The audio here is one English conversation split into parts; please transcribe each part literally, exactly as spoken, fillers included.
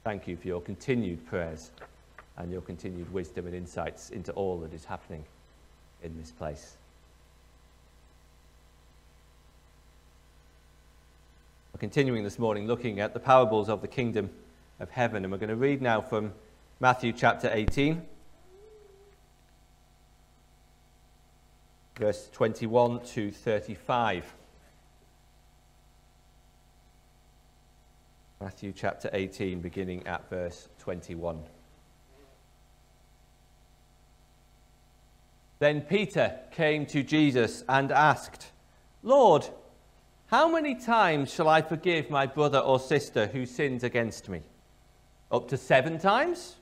Thank you for your continued prayers and your continued wisdom and insights into all that is happening in this place. We're continuing this morning looking at the parables of the kingdom of heaven, and we're going to read now from Matthew chapter eighteen, verse twenty-one to thirty-five. Matthew chapter eighteen, beginning at verse twenty-one. Then Peter came to Jesus and asked, "Lord, how many times shall I forgive my brother or sister who sins against me? Up to seven times?"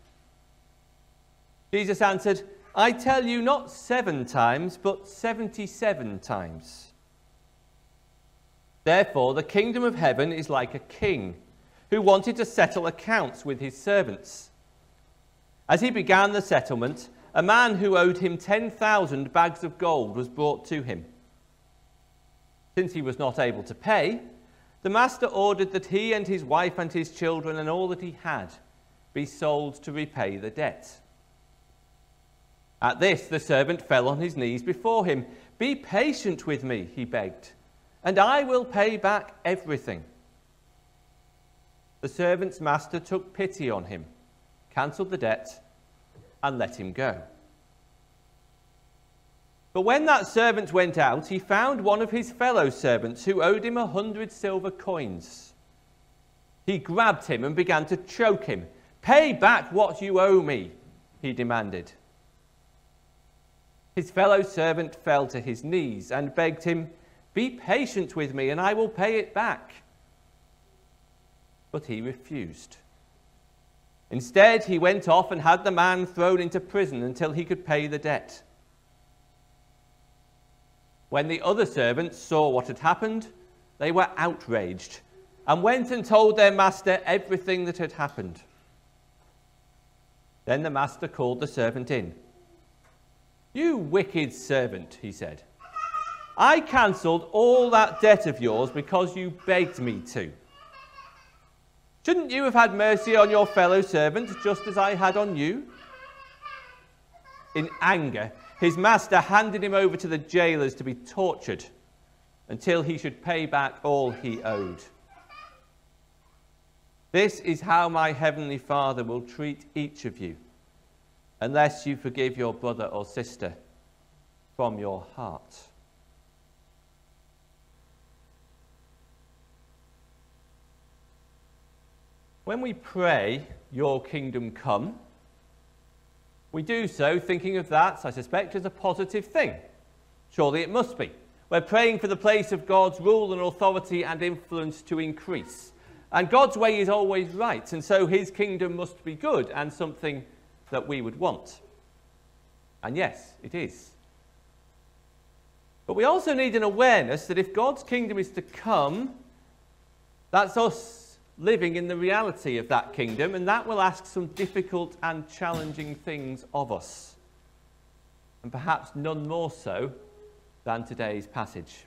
Jesus answered, "I tell you, not seven times, but seventy-seven times. Therefore, the kingdom of heaven is like a king who wanted to settle accounts with his servants. As he began the settlement, a man who owed him ten thousand bags of gold was brought to him. Since he was not able to pay, the master ordered that he and his wife and his children and all that he had be sold to repay the debt. At this, the servant fell on his knees before him. 'Be patient with me,' he begged, 'and I will pay back everything.' The servant's master took pity on him, cancelled the debt, and let him go. But when that servant went out, he found one of his fellow servants who owed him a hundred silver coins. He grabbed him and began to choke him. 'Pay back what you owe me,' he demanded. His fellow servant fell to his knees and begged him, 'Be patient with me, and I will pay it back.' But he refused. Instead, he went off and had the man thrown into prison until he could pay the debt. When the other servants saw what had happened, they were outraged and went and told their master everything that had happened. Then the master called the servant in. 'You wicked servant,' he said, 'I cancelled all that debt of yours because you begged me to. Shouldn't you have had mercy on your fellow servant just as I had on you?' In anger, his master handed him over to the jailers to be tortured until he should pay back all he owed. This is how my heavenly Father will treat each of you, unless you forgive your brother or sister from your heart." When we pray, "Your kingdom come," we do so thinking of that, I suspect, as a positive thing. Surely it must be. We're praying for the place of God's rule and authority and influence to increase. And God's way is always right, and so his kingdom must be good and something that we would want. And yes, it is. But we also need an awareness that if God's kingdom is to come, that's us living in the reality of that kingdom, and that will ask some difficult and challenging things of us. And perhaps none more so than today's passage.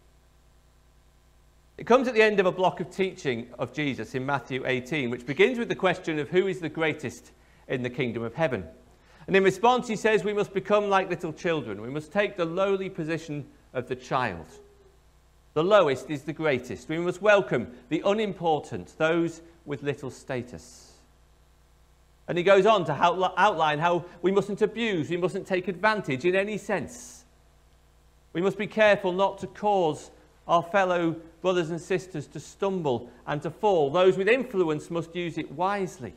It comes at the end of a block of teaching of Jesus in Matthew eighteen, which begins with the question of who is the greatest in the kingdom of heaven. And in response, he says we must become like little children. We must take the lowly position of the child. The lowest is the greatest. We must welcome the unimportant, those with little status. And he goes on to outline how we mustn't abuse, we mustn't take advantage in any sense. We must be careful not to cause our fellow brothers and sisters to stumble and to fall. Those with influence must use it wisely.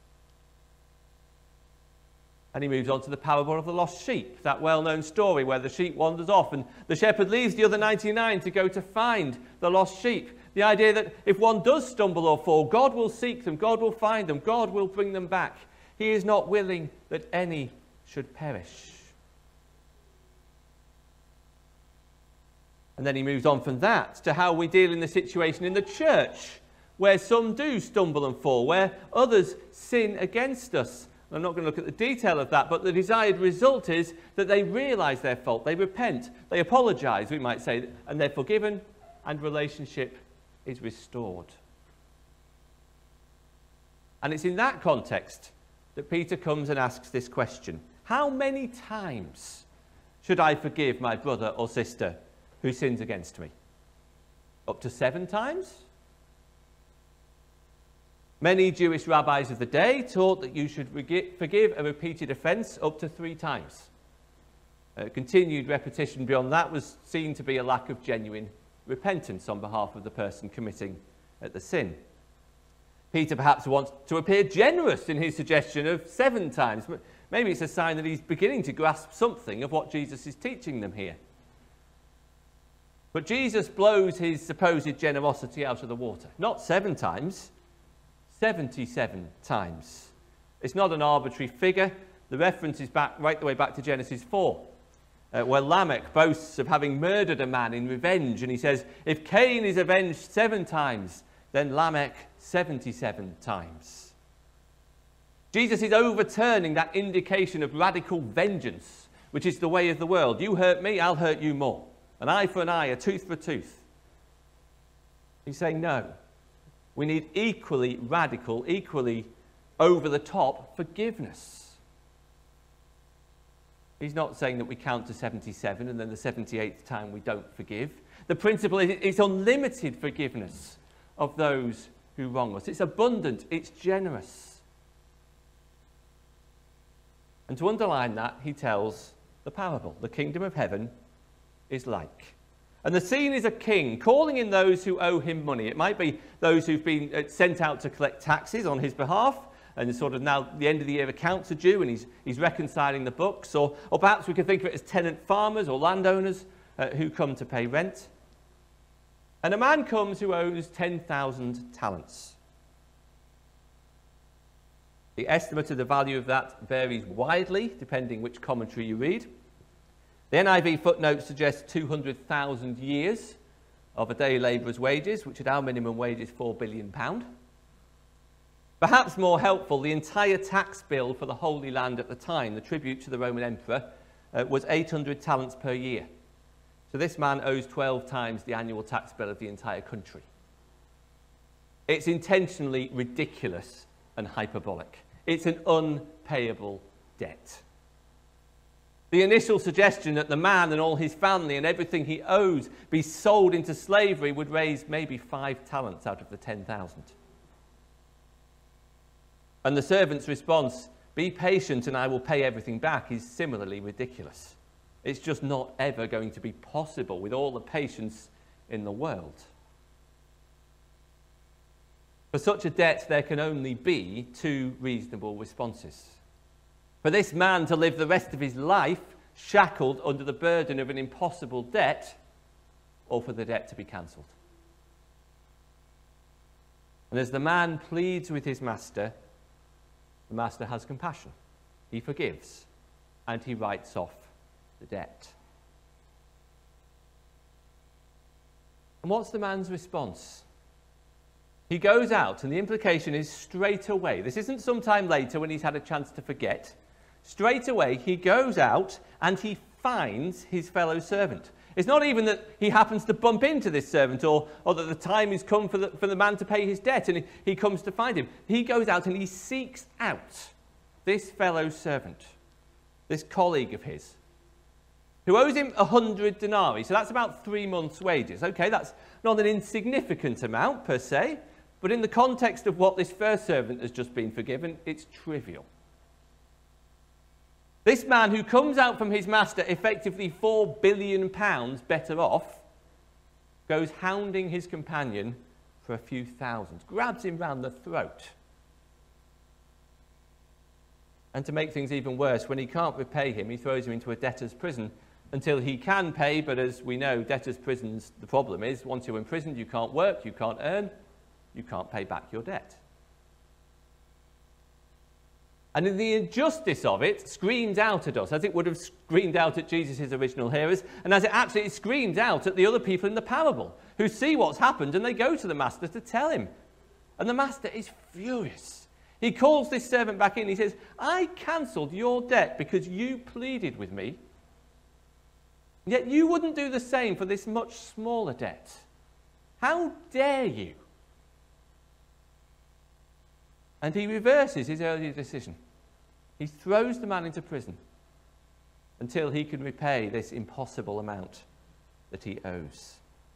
And he moves on to the parable of the lost sheep, that well-known story where the sheep wanders off and the shepherd leaves the other ninety-nine to go to find the lost sheep. The idea that if one does stumble or fall, God will seek them, God will find them, God will bring them back. He is not willing that any should perish. And then he moves on from that to how we deal in the situation in the church, where some do stumble and fall, where others sin against us. I'm not going to look at the detail of that, but the desired result is that they realise their fault, they repent, they apologise, we might say, and they're forgiven, and relationship is restored. And it's in that context that Peter comes and asks this question: how many times should I forgive my brother or sister who sins against me? Up to seven times? Many Jewish rabbis of the day taught that you should forgive a repeated offence up to three times. Uh, continued repetition beyond that was seen to be a lack of genuine repentance on behalf of the person committing uh, the sin. Peter perhaps wants to appear generous in his suggestion of seven times. Maybe it's a sign that he's beginning to grasp something of what Jesus is teaching them here. But Jesus blows his supposed generosity out of the water. Not seven times, seventy-seven times. It's not an arbitrary figure. The reference is back right the way back to Genesis four, uh, where Lamech boasts of having murdered a man in revenge. And he says, if Cain is avenged seven times, then Lamech seventy-seven times. Jesus is overturning that indication of radical vengeance, which is the way of the world. You hurt me, I'll hurt you more. An eye for an eye, a tooth for a tooth. He's saying no. We need equally radical, equally over-the-top forgiveness. He's not saying that we count to seventy-seven and then the seventy-eighth time we don't forgive. The principle is it's unlimited forgiveness of those who wrong us. It's abundant, it's generous. And to underline that, he tells the parable. The kingdom of heaven is like. And the scene is a king calling in those who owe him money. It might be those who've been sent out to collect taxes on his behalf, and sort of now the end of the year accounts are due and he's, he's reconciling the books. Or, or perhaps we could think of it as tenant farmers or landowners uh, who come to pay rent. And a man comes who owes ten thousand talents. The estimate of the value of that varies widely, depending which commentary you read. The N I V footnote suggests two hundred thousand years of a day labourer's wages, which at our minimum wage is four billion pounds. Perhaps more helpful, the entire tax bill for the Holy Land at the time, the tribute to the Roman Emperor, uh, was eight hundred talents per year. So this man owes twelve times the annual tax bill of the entire country. It's intentionally ridiculous and hyperbolic. It's an unpayable debt. The initial suggestion that the man and all his family and everything he owes be sold into slavery would raise maybe five talents out of the ten thousand. And the servant's response, be patient and I will pay everything back, is similarly ridiculous. It's just not ever going to be possible with all the patience in the world. For such a debt, there can only be two reasonable responses. For this man to live the rest of his life shackled under the burden of an impossible debt, or for the debt to be cancelled. And as the man pleads with his master, the master has compassion. He forgives, and he writes off the debt. And what's the man's response? He goes out, and the implication is straight away. This isn't sometime later when he's had a chance to forget. Straight away, he goes out and he finds his fellow servant. It's not even that he happens to bump into this servant or, or that the time has come for the, for the man to pay his debt and he, he comes to find him. He goes out and he seeks out this fellow servant, this colleague of his, who owes him a hundred denarii. So that's about three months' wages. Okay, that's not an insignificant amount per se, but in the context of what this first servant has just been forgiven, it's trivial. This man who comes out from his master effectively four billion pounds better off goes hounding his companion for a few thousand, grabs him round the throat. And to make things even worse, when he can't repay him, he throws him into a debtor's prison until he can pay. But as we know, debtor's prisons, the problem is once you're imprisoned, you can't work, you can't earn, you can't pay back your debt. And in the injustice of it screams out at us, as it would have screamed out at Jesus' original hearers, and as it actually screams out at the other people in the parable, who see what's happened and they go to the master to tell him. And the master is furious. He calls this servant back in. He says, I cancelled your debt because you pleaded with me. Yet you wouldn't do the same for this much smaller debt. How dare you? And he reverses his earlier decision. He throws the man into prison until he can repay this impossible amount that he owes.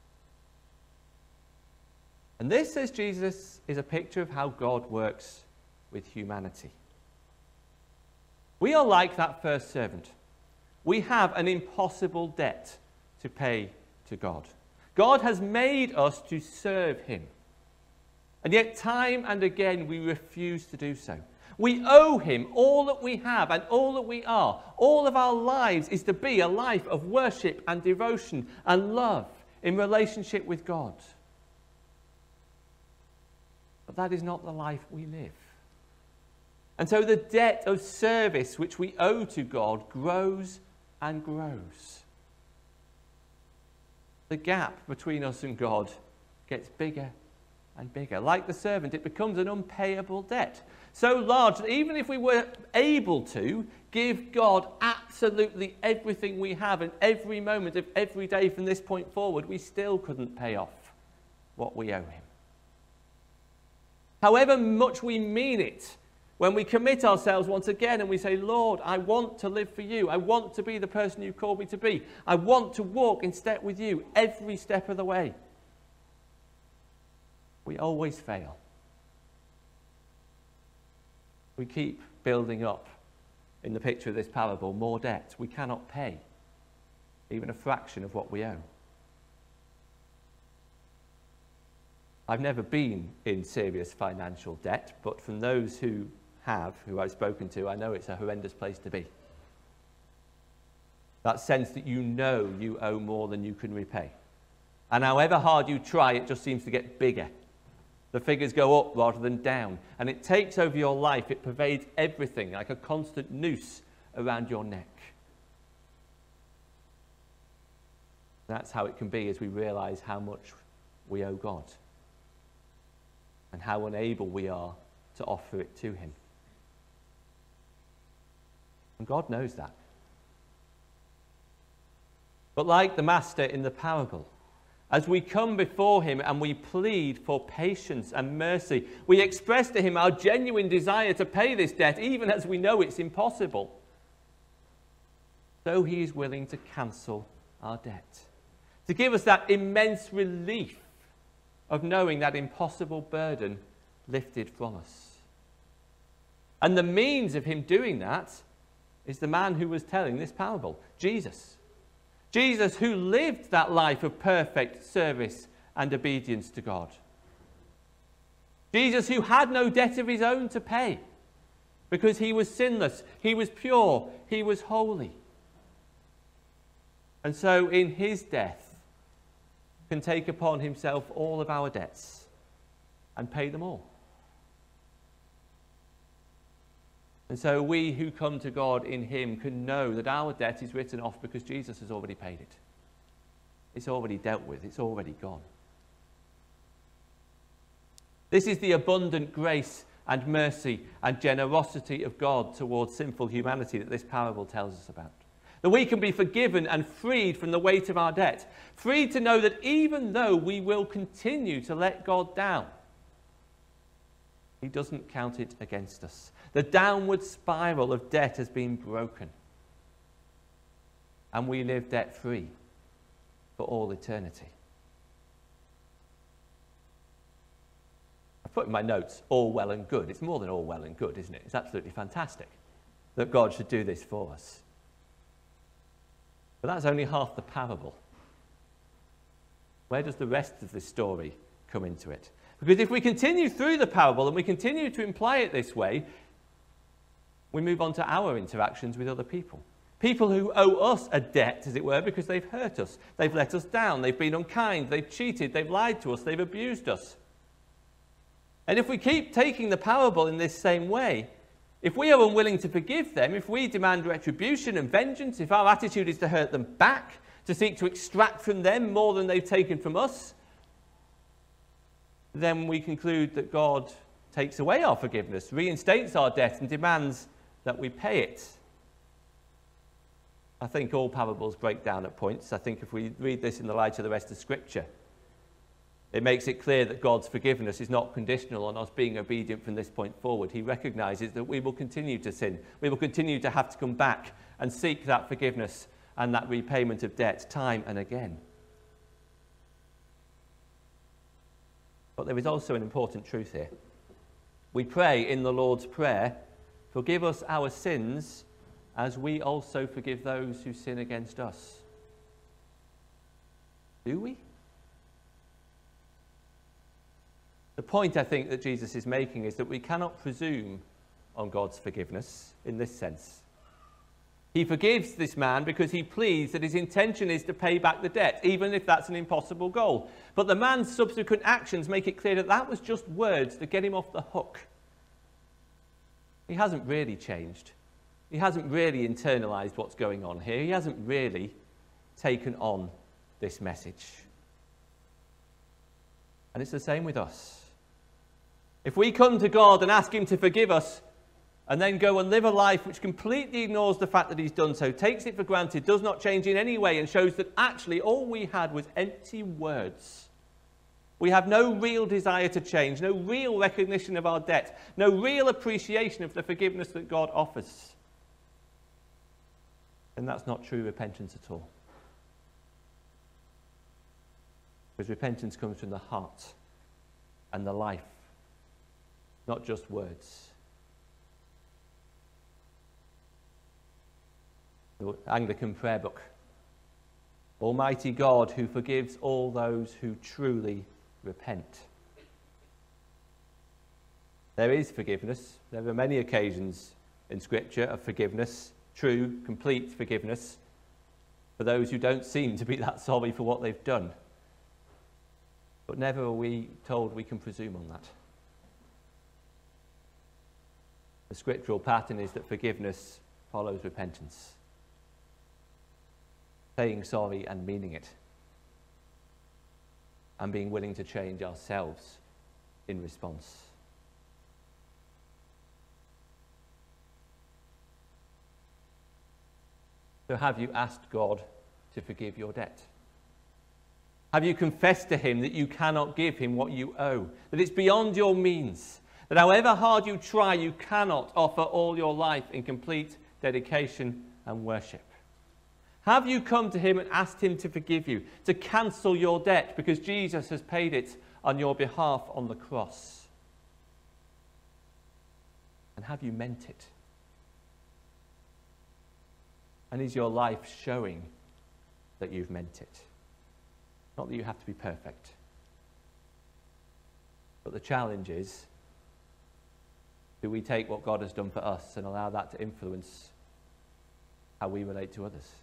And this, says Jesus, is a picture of how God works with humanity. We are like that first servant. We have an impossible debt to pay to God. God has made us to serve him. And yet time and again we refuse to do so. We owe him all that we have and all that we are. All of our lives is to be a life of worship and devotion and love in relationship with God. But that is not the life we live. And so the debt of service which we owe to God grows and grows. The gap between us and God gets bigger and bigger. Like the servant, it becomes an unpayable debt. So large that even if we were able to give God absolutely everything we have and every moment of every day from this point forward, we still couldn't pay off what we owe him. However much we mean it, when we commit ourselves once again and we say, Lord, I want to live for you. I want to be the person you called me to be. I want to walk in step with you every step of the way. We always fail. We keep building up, in the picture of this parable, more debt. We cannot pay even a fraction of what we owe. I've never been in serious financial debt, but from those who have, who I've spoken to, I know it's a horrendous place to be. That sense that you know you owe more than you can repay. And however hard you try, it just seems to get bigger. The figures go up rather than down. And it takes over your life. It pervades everything like a constant noose around your neck. That's how it can be as we realize how much we owe God and how unable we are to offer it to him. And God knows that. But like the master in the parable, as we come before him and we plead for patience and mercy, we express to him our genuine desire to pay this debt, even as we know it's impossible. So he is willing to cancel our debt, to give us that immense relief of knowing that impossible burden lifted from us. And the means of him doing that is the man who was telling this parable, Jesus. Jesus, who lived that life of perfect service and obedience to God. Jesus, who had no debt of his own to pay because he was sinless, he was pure, he was holy. And so in his death can take upon himself all of our debts and pay them all. And so we who come to God in him can know that our debt is written off because Jesus has already paid it. It's already dealt with. It's already gone. This is the abundant grace and mercy and generosity of God towards sinful humanity that this parable tells us about. That we can be forgiven and freed from the weight of our debt. Freed to know that even though we will continue to let God down, he doesn't count it against us. The downward spiral of debt has been broken. And we live debt-free for all eternity. I've put in my notes, all well and good. It's more than all well and good, isn't it? It's absolutely fantastic that God should do this for us. But that's only half the parable. Where does the rest of this story come into it? Because if we continue through the parable and we continue to imply it this way, we move on to our interactions with other people. People who owe us a debt, as it were, because they've hurt us. They've let us down. They've been unkind. They've cheated. They've lied to us. They've abused us. And if we keep taking the parable in this same way, if we are unwilling to forgive them, if we demand retribution and vengeance, if our attitude is to hurt them back, to seek to extract from them more than they've taken from us, then we conclude that God takes away our forgiveness, reinstates our debt, and demands that we pay it. I think all parables break down at points. I think if we read this in the light of the rest of Scripture, It makes it clear that God's forgiveness is not conditional on us being obedient from this point forward. He recognizes that we will continue to sin. We will continue to have to come back and seek that forgiveness and that repayment of debt time and again. But there is also an important truth here. We pray in the Lord's Prayer, "Forgive us our sins as we also forgive those who sin against us." Do we? The point I think that Jesus is making is that we cannot presume on God's forgiveness in this sense. He forgives this man because he pleads that his intention is to pay back the debt, even if that's an impossible goal. But the man's subsequent actions make it clear that that was just words to get him off the hook. He hasn't really changed. He hasn't really internalized what's going on here. He hasn't really taken on this message. And it's the same with us. If we come to God and ask him to forgive us, and then go and live a life which completely ignores the fact that he's done so, takes it for granted, does not change in any way, and shows that actually all we had was empty words. We have no real desire to change, no real recognition of our debt, no real appreciation of the forgiveness that God offers. And that's not true repentance at all. Because repentance comes from the heart and the life, not just words. The Anglican prayer book. Almighty God, who forgives all those who truly repent. There is forgiveness. There are many occasions in Scripture of forgiveness, true, complete forgiveness, for those who don't seem to be that sorry for what they've done. But never are we told we can presume on that. The scriptural pattern is that forgiveness follows repentance. Saying sorry and meaning it. And being willing to change ourselves in response. So have you asked God to forgive your debt? Have you confessed to him that you cannot give him what you owe? That it's beyond your means? That however hard you try, you cannot offer all your life in complete dedication and worship? Have you come to him and asked him to forgive you, to cancel your debt because Jesus has paid it on your behalf on the cross? And have you meant it? And is your life showing that you've meant it? Not that you have to be perfect. But the challenge is, do we take what God has done for us and allow that to influence how we relate to others?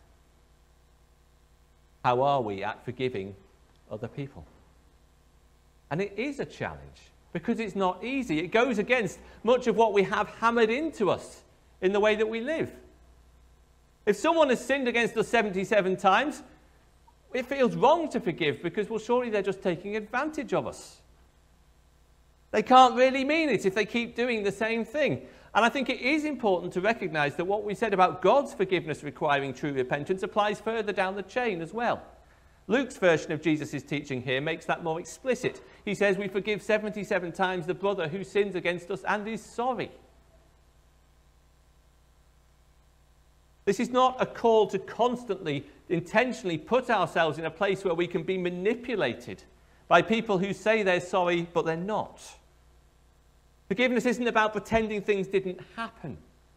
How are we at forgiving other people? And it is a challenge because it's not easy. It goes against much of what we have hammered into us in the way that we live. If someone has sinned against us seventy-seven times, it feels wrong to forgive because, well, surely they're just taking advantage of us. They can't really mean it if they keep doing the same thing. And I think it is important to recognize that what we said about God's forgiveness requiring true repentance applies further down the chain as well. Luke's version of Jesus' teaching here makes that more explicit. He says we forgive seventy-seven times the brother who sins against us and is sorry. This is not a call to constantly, intentionally put ourselves in a place where we can be manipulated by people who say they're sorry, but they're not. Forgiveness isn't about pretending things didn't happen.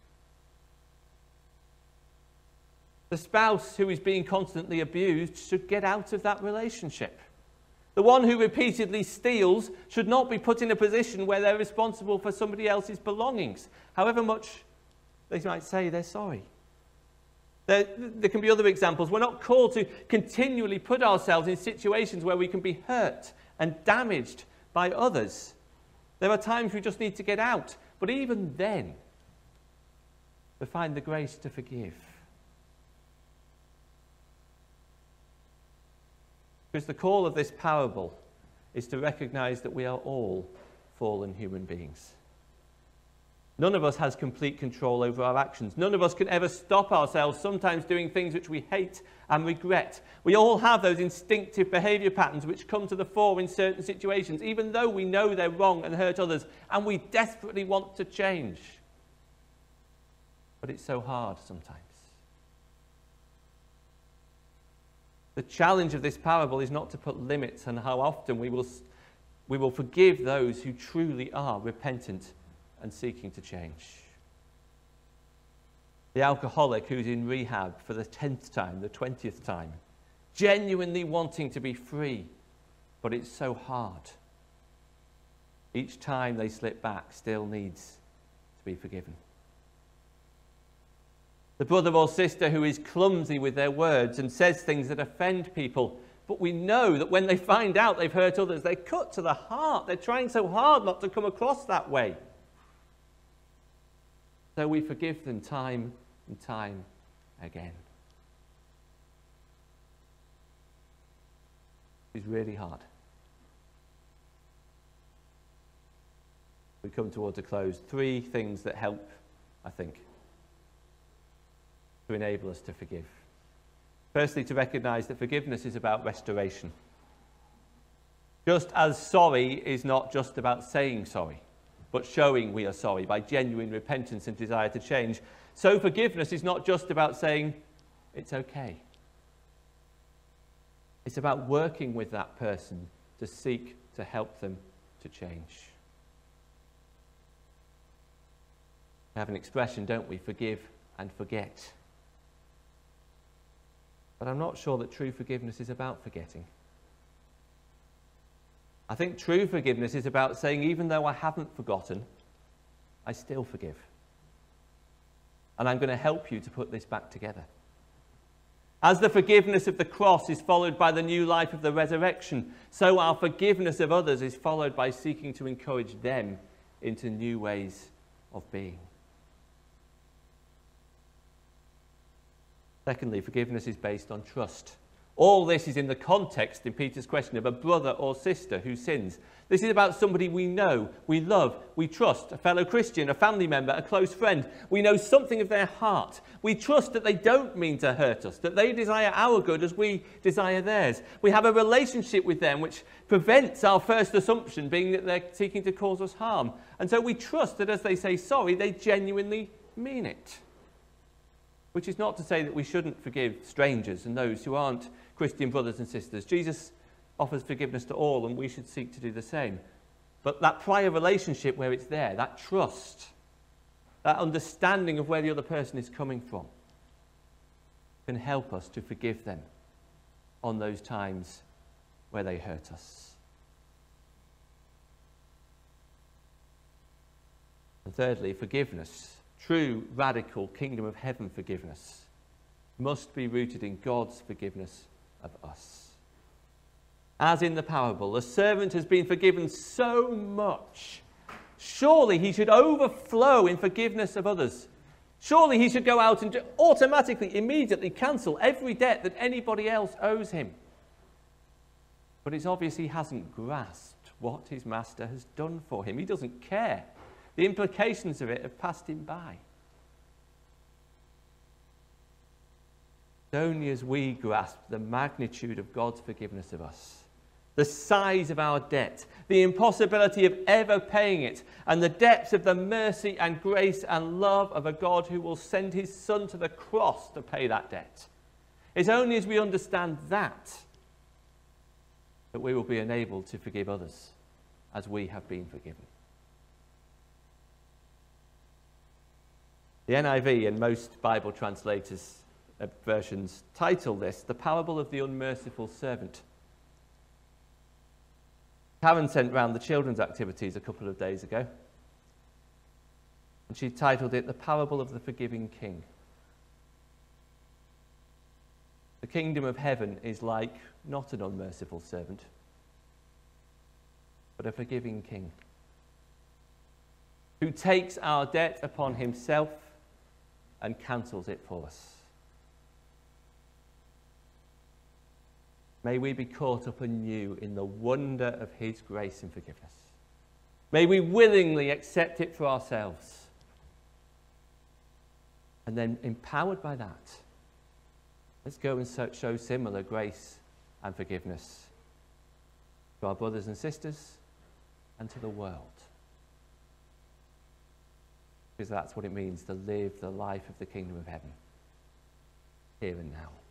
The spouse who is being constantly abused should get out of that relationship. The one who repeatedly steals should not be put in a position where they're responsible for somebody else's belongings, however much they might say they're sorry. There, there can be other examples. We're not called to continually put ourselves in situations where we can be hurt and damaged by others. There are times we just need to get out. But even then, to find the grace to forgive. Because the call of this parable is to recognize that we are all fallen human beings. None of us has complete control over our actions. None of us can ever stop ourselves sometimes doing things which we hate and regret. We all have those instinctive behaviour patterns which come to the fore in certain situations, even though we know they're wrong and hurt others, and we desperately want to change. But it's so hard sometimes. The challenge of this parable is not to put limits on how often we will, we will forgive those who truly are repentant and seeking to change. The alcoholic who's in rehab for the tenth time, the twentieth time, genuinely wanting to be free, but it's so hard. Each time they slip back still needs to be forgiven. The brother or sister who is clumsy with their words and says things that offend people, but we know that when they find out they've hurt others, they're cut to the heart. They're trying so hard not to come across that way. So we forgive them time and time again. It's really hard. We come towards a close. Three things that help, I think, to enable us to forgive. Firstly, to recognize that forgiveness is about restoration. Just as sorry is not just about saying sorry, but showing we are sorry by genuine repentance and desire to change, so forgiveness is not just about saying, it's okay. It's about working with that person to seek to help them to change. We have an expression, don't we? Forgive and forget. But I'm not sure that true forgiveness is about forgetting. I think true forgiveness is about saying, even though I haven't forgotten, I still forgive. And I'm going to help you to put this back together. As the forgiveness of the cross is followed by the new life of the resurrection, so our forgiveness of others is followed by seeking to encourage them into new ways of being. Secondly, forgiveness is based on trust. All this is in the context, in Peter's question, of a brother or sister who sins. This is about somebody we know, we love, we trust, a fellow Christian, a family member, a close friend. We know something of their heart. We trust that they don't mean to hurt us, that they desire our good as we desire theirs. We have a relationship with them which prevents our first assumption being that they're seeking to cause us harm. And so we trust that as they say sorry, they genuinely mean it. Which is not to say that we shouldn't forgive strangers and those who aren't Christian brothers and sisters. Jesus offers forgiveness to all, and we should seek to do the same. But that prior relationship where it's there, that trust, that understanding of where the other person is coming from, can help us to forgive them on those times where they hurt us. And thirdly, forgiveness. True, radical kingdom of heaven forgiveness must be rooted in God's forgiveness of us. As in the parable, the servant has been forgiven so much. Surely he should overflow in forgiveness of others. Surely he should go out and automatically, immediately cancel every debt that anybody else owes him. But it's obvious he hasn't grasped what his master has done for him. He doesn't care. The implications of it have passed him by. It's only as we grasp the magnitude of God's forgiveness of us, the size of our debt, the impossibility of ever paying it, and the depths of the mercy and grace and love of a God who will send his Son to the cross to pay that debt. It's only as we understand that that we will be enabled to forgive others as we have been forgiven. The N I V and most Bible translators' uh, versions title this, The Parable of the Unmerciful Servant. Karen sent round the children's activities a couple of days ago, and she titled it, The Parable of the Forgiving King. The kingdom of heaven is like not an unmerciful servant, but a forgiving king who takes our debt upon himself and cancels it for us. May we be caught up anew in the wonder of his grace and forgiveness. May we willingly accept it for ourselves. And then, empowered by that, let's go and so, show similar grace and forgiveness to our brothers and sisters and to the world. Because that's what it means to live the life of the kingdom of heaven, here and now.